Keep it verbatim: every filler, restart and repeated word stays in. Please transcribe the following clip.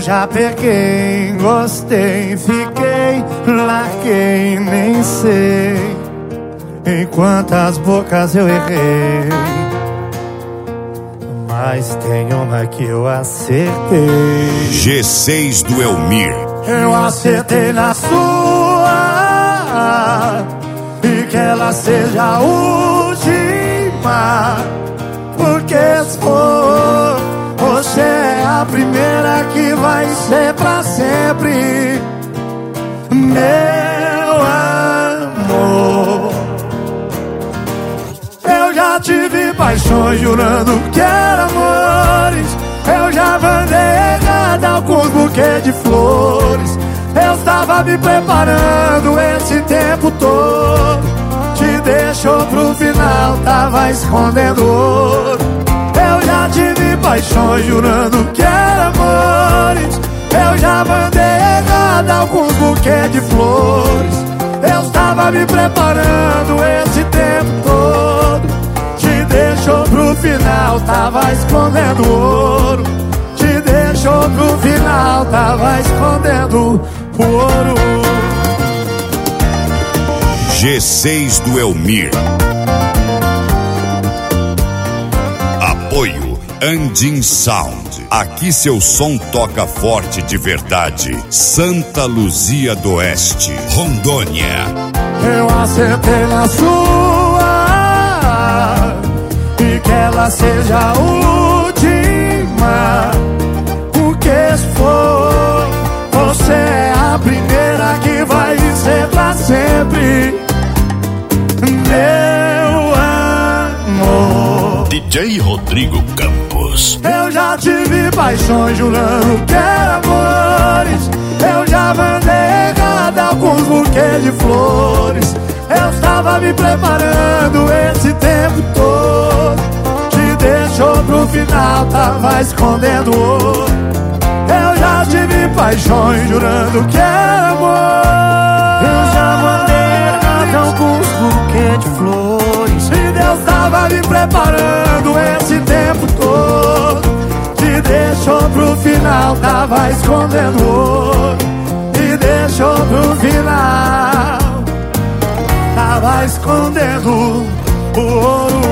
já peguei, gostei, fiquei, larguei, nem sei em quantas bocas eu errei, mas tem uma que eu acertei. G seis do Elmir. Eu acertei na sua, e que ela seja a última, porque se for, você é a primeira que vai ser pra sempre, meu amor. Eu já tive paixões jurando que eram amores, eu já mandei errada alguns buquês de flores. Eu estava me preparando esse tempo todo, te deixou pro final, tava escondendo ouro. Eu já tive paixões jurando que eram amores, eu já mandei errada alguns buquês de flores. Eu estava me preparando esse tempo todo, te deixou pro final, tava escondendo ouro. Te deixou pro final, tava escondendo o ouro. G seis do Elmir. Apoio Andin Sound. Aqui seu som toca forte de verdade. Santa Luzia do Oeste, Rondônia. Eu acertei na sua, e que ela seja a última, porque se for, você é a primeira que vai ser pra sempre, meu amor. D J Rodrigo Campos. Eu já tive paixões jurando que eram amores, eu já mandei errada alguns buquês de flores. Eu estava me preparando esse tempo todo, te deixou pro final, tava escondendo ouro. Eu já tive paixões jurando que era amor, eu já mandei errada alguns buquês de flores. E Deus tava me preparando esse tempo todo, te deixou pro final, tava escondendo ouro. E deixou pro final, tava escondendo o ouro.